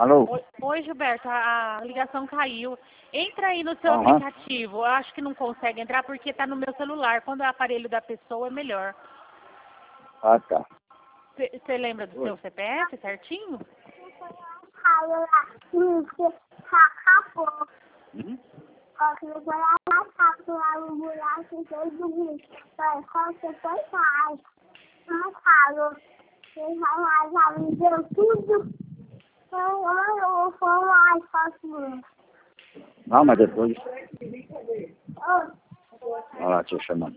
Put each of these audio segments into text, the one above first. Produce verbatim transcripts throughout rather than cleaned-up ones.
Alô? Oi, oi, Gilberto, a, a ligação caiu. Entra aí no seu Aham. aplicativo. Eu acho que não consegue entrar porque está no meu celular. Quando é o aparelho da pessoa, é melhor. Ah, tá. Você lembra do Oi. seu C P F certinho? Hum? Não, mas depois... Olha lá, te chamando.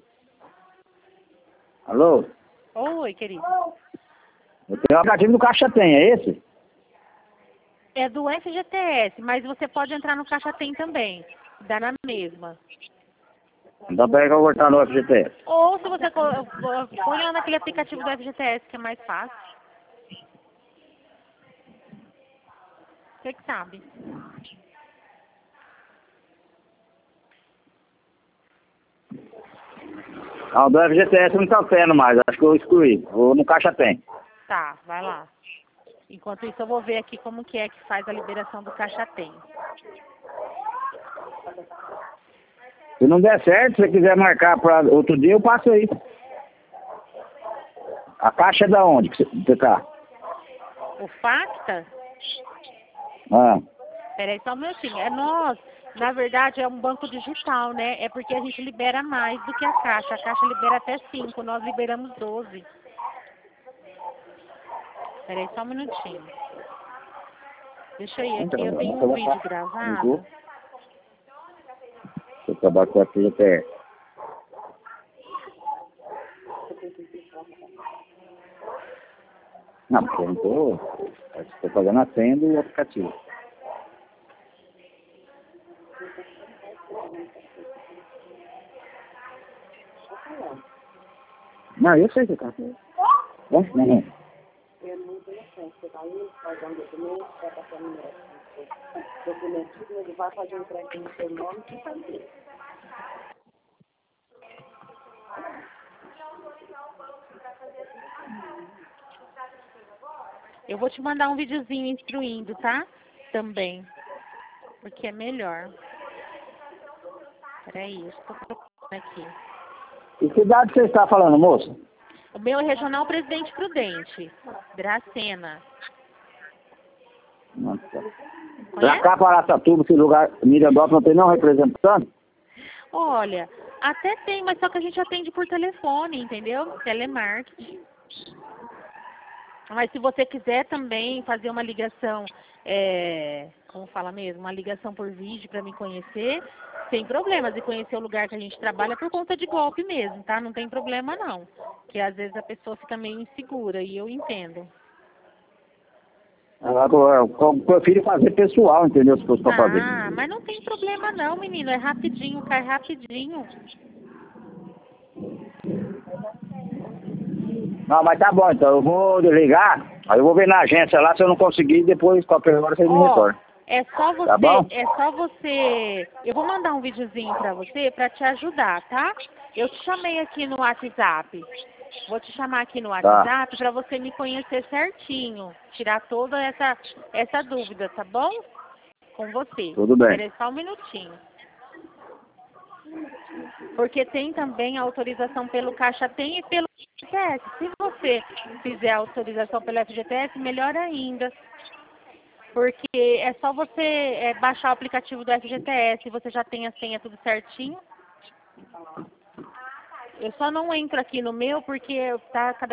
Alô? Oi, querido. Eu tenho o aplicativo do Caixa Tem, é esse? É do F G T S, mas você pode entrar no Caixa Tem também. Dá na mesma. Então peraí que eu vou voltar no F G T S. Ou se você co- põe lá naquele aplicativo do F G T S, que é mais fácil. Você que sabe. Ah, o do F G T S não tá tendo mais, acho que eu excluí. Vou no Caixa Tem. Tá, vai lá. Enquanto isso, eu vou ver aqui como que é que faz a liberação do Caixa Tem. Se não der certo, se você quiser marcar para outro dia, eu passo aí. A caixa é da onde que você você tá? O Facta? Ah, Peraí só um minutinho. É nós. Na verdade, é um banco digital, né? É porque a gente libera mais do que a Caixa. A Caixa libera até cinco, nós liberamos doze. Peraí só um minutinho. Deixa eu ir então, aqui, eu tenho vamos um vídeo colocar. Ligou. gravado. Eu trabalho com a F G T S. Não, porque eu não tô... Estou pagando a senha do aplicativo. Não, eu sei que tá. Não, não. Eu vou te mandar um videozinho instruindo, tá? Também. Porque é melhor. Peraí, eu estou procurando aqui. E que idade você está falando, moço? O meu é Regional Presidente Prudente. Dracena. Nossa. Pra Conhece? cá, para Aracatuba, esse lugar, Mirandópolis, não tem não representante? Olha, até tem, mas só que a gente atende por telefone, entendeu? Telemarketing. Mas se você quiser também fazer uma ligação, é, como fala mesmo, uma ligação por vídeo para me conhecer, sem problemas. E conhecer o lugar que a gente trabalha por conta de golpe mesmo, tá? Não tem problema não. Porque às vezes a pessoa fica meio insegura e eu entendo. Agora, eu prefiro fazer pessoal, entendeu? Se fosse pra fazer. Ah, mas não tem problema não, menino. É rapidinho, cai rapidinho. Não, mas tá bom, então eu vou ligar, aí eu vou ver na agência lá, se eu não conseguir, depois qualquer hora você me Ó, retorna. é só você, Tá bom? é só você. Eu vou mandar um videozinho pra você pra te ajudar, tá? Eu te chamei aqui no WhatsApp. Vou te chamar aqui no WhatsApp pra você me conhecer certinho, tirar toda essa essa dúvida, tá bom? Com você. Tudo bem. Espera só um minutinho. Porque tem também a autorização pelo Caixa Tem e pelo F G T S. Se você fizer a autorização pelo F G T S, melhor ainda. Porque é só você é, baixar o aplicativo do F G T S, você já tem a senha tudo certinho. Eu só não entro aqui no meu porque tá cada